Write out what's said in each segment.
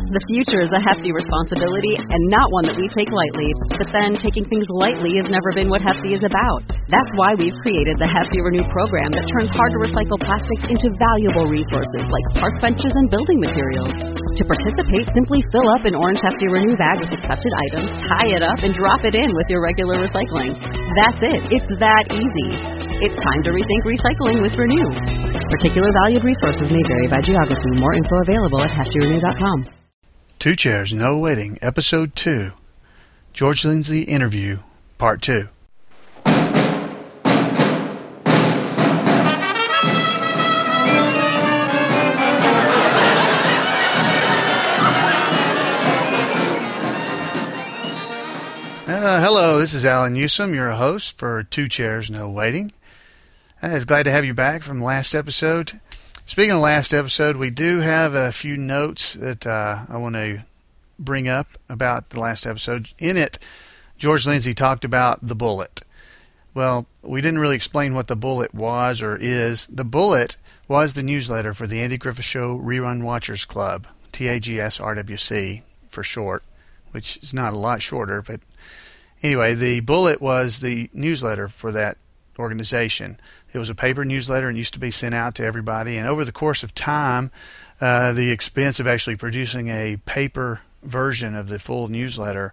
The future is a hefty responsibility and not one that we take lightly. But then, taking things lightly has never been what Hefty is about. That's why we've created the Hefty Renew program that turns hard-to-recycle plastics into valuable resources like park benches and building materials. To participate, simply fill up an orange Hefty Renew bag with accepted items, tie it up, and drop it in with your regular recycling. That's it. It's that easy. It's time to rethink recycling with Renew. Particular valued resources may vary by geography. More info available at heftyrenew.com. Two Chairs, No Waiting, Episode 2, George Lindsay Interview, Part 2. Hello, this is Alan Newsom, your host for Two Chairs, No Waiting. I was glad to have you back from last episode. Speaking of last episode, we do have a few notes that I want to bring up about the last episode. In it, George Lindsay talked about the Bullet. Well, we didn't really explain what the Bullet was or is. The Bullet was the newsletter for the Andy Griffith Show Rerun Watchers Club, TAGS-RWC for short, which is not a lot shorter, but anyway, the Bullet was the newsletter for that organization. It was a paper newsletter and used to be sent out to everybody. And over the course of time, the expense of actually producing a paper version of the full newsletter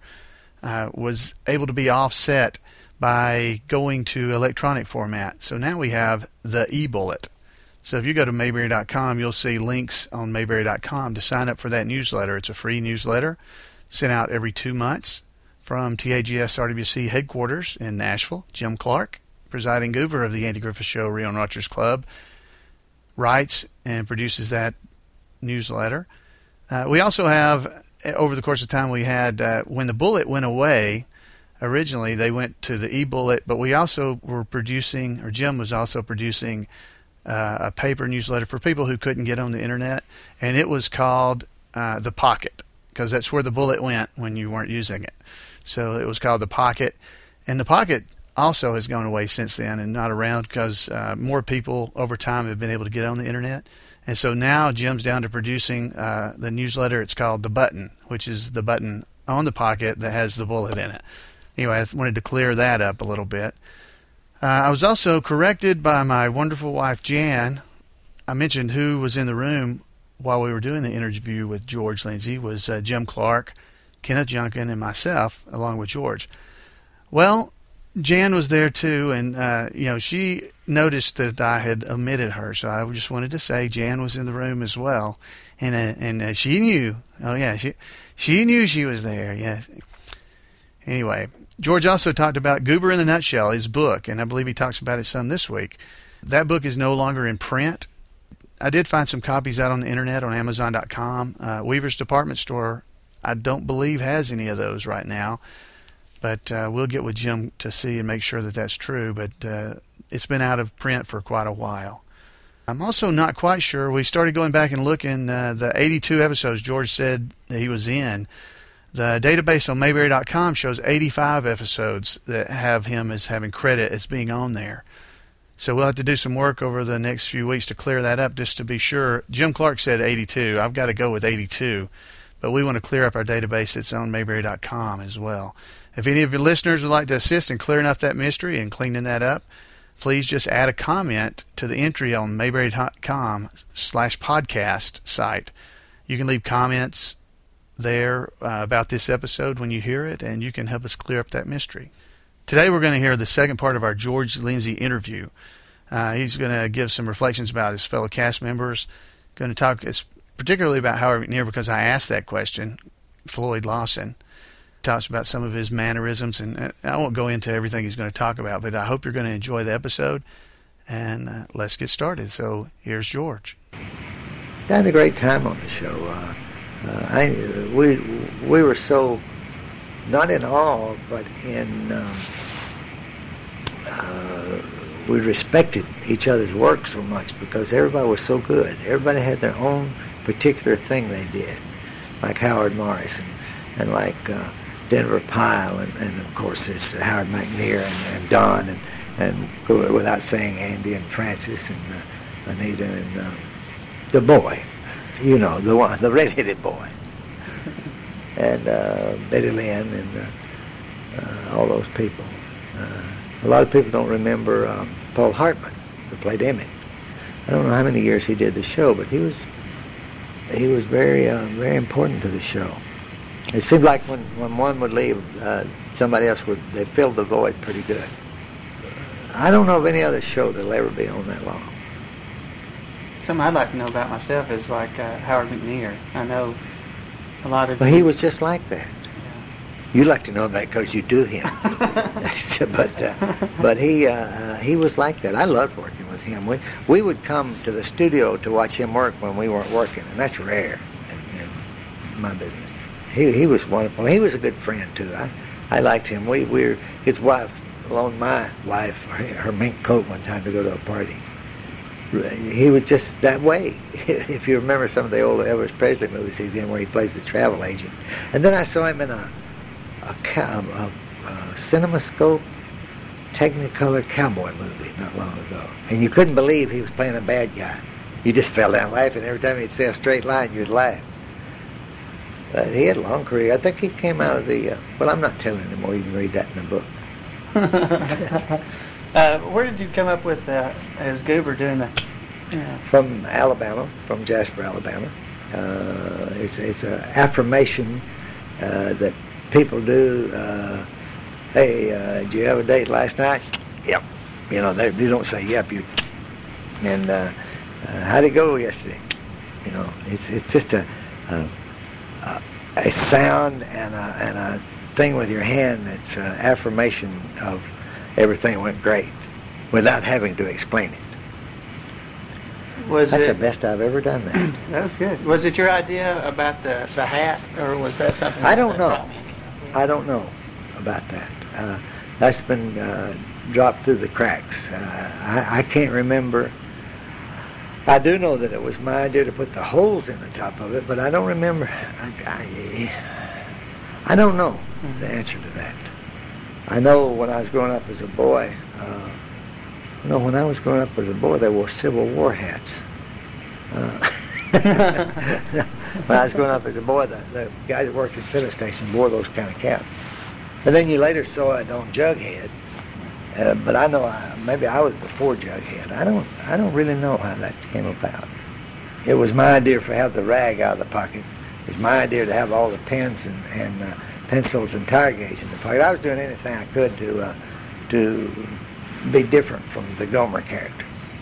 was able to be offset by going to electronic format. So now we have the e-bullet. So if you go to Mayberry.com, you'll see links on Mayberry.com to sign up for that newsletter. It's a free newsletter sent out every 2 months from TAGS-RWC headquarters in Nashville. Jim Clark, presiding goober of the Andy Griffith Show Rerun Watchers Club, writes and produces that newsletter. We also have, over the course of time, we had, when the Bullet went away, originally they went to the e-bullet, but we also were producing, or Jim was also producing, a paper newsletter for people who couldn't get on the internet, and it was called The Pocket, because that's where the Bullet went when you weren't using it. So it was called The Pocket, and The Pocket also has gone away since then and not around because more people over time have been able to get on the internet. And so now Jim's down to producing the newsletter. It's called The Button, which is the button on the Pocket that has the Bullet in it. Anyway, I wanted to clear that up a little bit. I was also corrected by my wonderful wife, Jan. I mentioned who was in the room while we were doing the interview with George Lindsay was Jim Clark, Kenneth Junkin, and myself, along with George. Well, Jan was there too, and she noticed that I had omitted her, so I just wanted to say Jan was in the room as well, and she knew. Oh yeah, she knew she was there. Yes. Anyway, George also talked about Goober in a Nutshell, his book, and I believe he talks about it some this week. That book is no longer in print. I did find some copies out on the internet on Amazon.com. Weaver's Department Store, I don't believe, has any of those right now. But we'll get with Jim to see and make sure that that's true. But it's been out of print for quite a while. I'm also not quite sure. We started going back and looking. The 82 episodes George said that he was in. The database on Mayberry.com shows 85 episodes that have him as having credit as being on there. So we'll have to do some work over the next few weeks to clear that up just to be sure. Jim Clark said 82. I've got to go with 82. But we want to clear up our database that's on Mayberry.com as well. If any of your listeners would like to assist in clearing up that mystery and cleaning that up, please just add a comment to the entry on Mayberry.com/podcast site. You can leave comments there about this episode when you hear it, and you can help us clear up that mystery. Today we're going to hear the second part of our George Lindsay interview. He's going to give some reflections about his fellow cast members. Going to talk particularly about Howard McNear because I asked that question, Floyd Lawson. Talks about some of his mannerisms, and I won't go into everything he's going to talk about, but I hope you're going to enjoy the episode, and let's get started. So here's George. I had a great time on the show. We were so, not in awe, but we respected each other's work so much because everybody was so good. Everybody had their own particular thing they did, like Howard Morris and like Denver Pyle, and of course there's Howard McNear and Don, and without saying Andy and Francis and Anita and the boy, the redheaded boy. and Betty Lynn, and all those people. A lot of people don't remember Paul Hartman, who played Emmett. I don't know how many years he did the show, but he was very very important to the show. It seemed like when one would leave, somebody else they filled the void pretty good. I don't know of any other show that'll ever be on that long. Something I'd like to know about myself is like Howard McNear. I know a lot of... Well, he was just like that. You like to know about it because you do him. but he was like that. I loved working with him. We would come to the studio to watch him work when we weren't working, and that's rare in my business. He was wonderful. He was a good friend too. I liked him. His wife loaned my wife her mink coat one time to go to a party. He was just that way. If you remember some of the old Elvis Presley movies he's in, where he plays the travel agent. And then I saw him in a CinemaScope Technicolor cowboy movie not long ago, and you couldn't believe he was playing a bad guy. You just fell down laughing every time he'd say a straight line. You'd laugh. But he had a long career. I think he came out of the... well, I'm not telling anymore. You can read that in the book. Where did you come up with as Goober doing that? From Alabama, from Jasper, Alabama. It's an affirmation that people do. Hey, did you have a date last night? Yep. You know, they don't say yep. And how'd it go yesterday? You know, it's just a sound and a thing with your hand. It's an affirmation of everything went great without having to explain it. That's the best I've ever done that. That's good. Was it your idea about the hat, or was that something? I don't know. I don't know about that. That's been dropped through the cracks. I can't remember. I do know that it was my idea to put the holes in the top of it, but I don't remember. I don't know the answer to that. I know when I was growing up as a boy, when I was growing up as a boy, they wore Civil War hats. When I was growing up as a boy, the guys that worked at the filling station wore those kind of caps. And then you later saw it on Jughead. But I know maybe I was before Jughead. I don't really know how that came about. It was my idea to have the rag out of the pocket. It was my idea to have all the pens and pencils and tire gauge in the pocket. I was doing anything I could to be different from the Gomer character.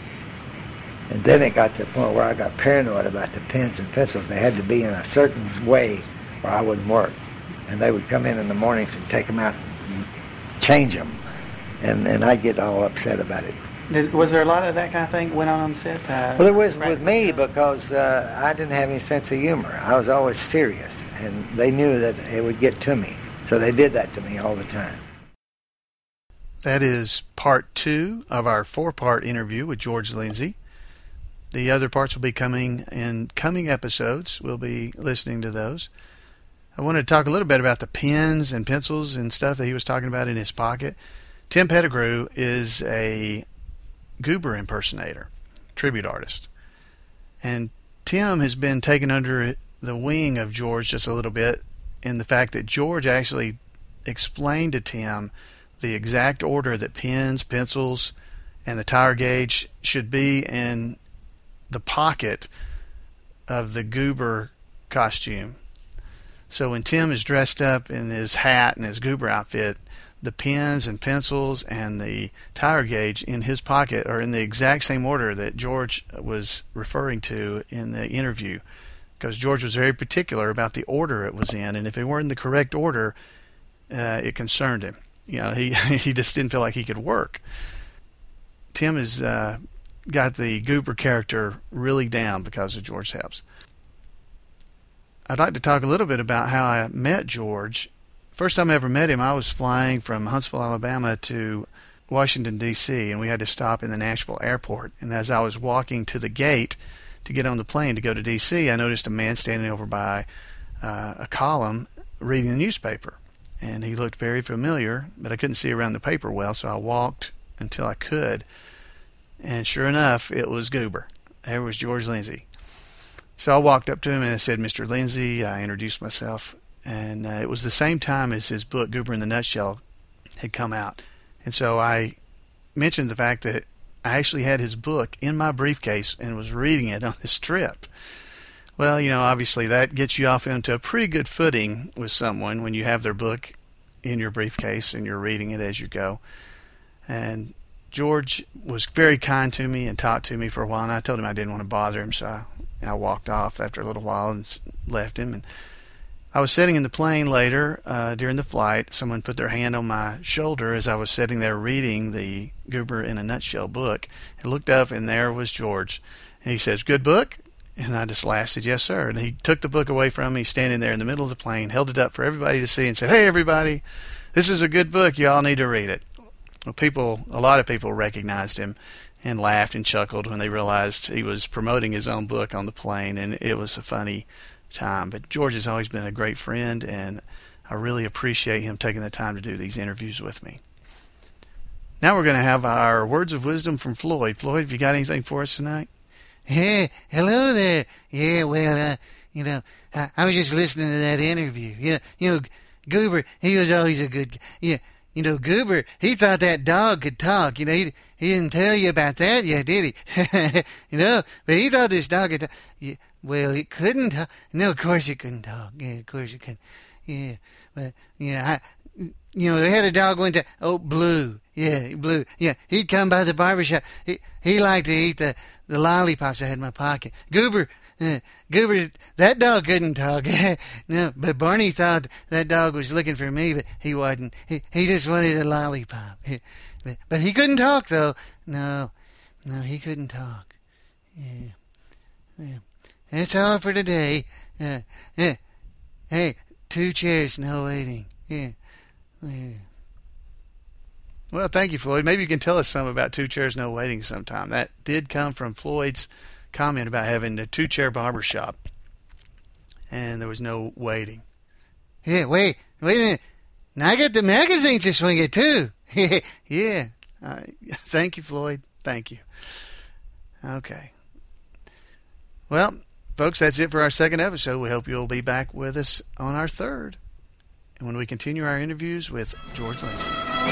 And then it got to the point where I got paranoid about the pens and pencils. They had to be in a certain way or I wouldn't work. And they would come in the mornings and take them out and change them. And I'd get all upset about it. Was there a lot of that kind of thing went on the set? Well, it was with me because I didn't have any sense of humor. I was always serious, and they knew that it would get to me. So they did that to me all the time. That is part 2 of our 4-part interview with George Lindsay. The other parts will be coming in coming episodes. We'll be listening to those. I wanted to talk a little bit about the pens and pencils and stuff that he was talking about in his pocket. Tim Pettigrew is a Goober impersonator, tribute artist. And Tim has been taken under the wing of George just a little bit in the fact that George actually explained to Tim the exact order that pens, pencils, and the tire gauge should be in the pocket of the Goober costume. So when Tim is dressed up in his hat and his Goober outfit, the pens and pencils and the tire gauge in his pocket are in the exact same order that George was referring to in the interview, because George was very particular about the order it was in, and if it weren't in the correct order, it concerned him. You know, he just didn't feel like he could work. Tim has got the Goober character really down because of George helps. I'd like to talk a little bit about how I met George. First time I ever met him, I was flying from Huntsville, Alabama to Washington, D.C., and we had to stop in the Nashville airport. And as I was walking to the gate to get on the plane to go to D.C., I noticed a man standing over by a column reading the newspaper. And he looked very familiar, but I couldn't see around the paper well, so I walked until I could. And sure enough, it was Goober. There was George Lindsay. So I walked up to him and I said, "Mr. Lindsay." I introduced myself. And it was the same time as his book, Goober in the Nutshell, had come out. And so I mentioned the fact that I actually had his book in my briefcase and was reading it on this trip. Well, obviously that gets you off into a pretty good footing with someone when you have their book in your briefcase and you're reading it as you go. And George was very kind to me and talked to me for a while, and I told him I didn't want to bother him, so I walked off after a little while and left him. And I was sitting in the plane later during the flight. Someone put their hand on my shoulder as I was sitting there reading the Goober in a Nutshell book. I looked up, and there was George. And he says, "Good book?" And I just laughed, said, "Yes, sir." And he took the book away from me, standing there in the middle of the plane, held it up for everybody to see, and said, "Hey, everybody, this is a good book. You all need to read it." Well, a lot of people recognized him and laughed and chuckled when they realized he was promoting his own book on the plane, and it was a funny time. But George has always been a great friend, and I really appreciate him taking the time to do these interviews with me. Now we're going to have our words of wisdom from Floyd. Floyd, have you got anything for us tonight? Hey, hello there. Yeah, well, I was just listening to that interview. Goober, he was always a good guy. Yeah, Goober, he thought that dog could talk. He didn't tell you about that yet, did he? But he thought this dog could talk. Yeah, well, it couldn't talk. No, of course it couldn't talk. Yeah, of course it couldn't. Yeah, but, they had a dog one time. Oh, Blue. Yeah, Blue. Yeah, he'd come by the barbershop. He liked to eat the lollipops I had in my pocket. Goober, that dog couldn't talk. No, but Barney thought that dog was looking for me, but he wasn't. He just wanted a lollipop. But he couldn't talk, though. No, he couldn't talk. Yeah. That's all for today. Hey, 2 chairs, no waiting. Yeah. Well, thank you, Floyd. Maybe you can tell us some about 2 chairs, no waiting sometime. That did come from Floyd's comment about having a 2-chair barber shop, and there was no waiting. Yeah, wait a minute. Now I got the magazines to swing it, too. Yeah. Thank you, Floyd. Thank you. Okay. Well, folks, that's it for our second episode. We hope you'll be back with us on our third, and when we continue our interviews with George Lindsay.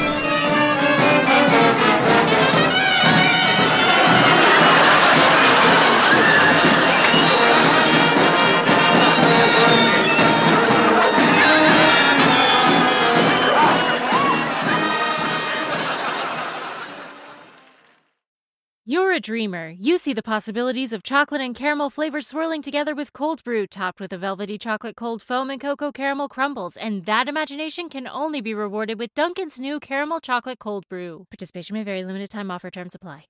You're a dreamer. You see the possibilities of chocolate and caramel flavors swirling together with cold brew, topped with a velvety chocolate cold foam and cocoa caramel crumbles. And that imagination can only be rewarded with Dunkin's new caramel chocolate cold brew. Participation may vary. Limited time offer. Terms apply.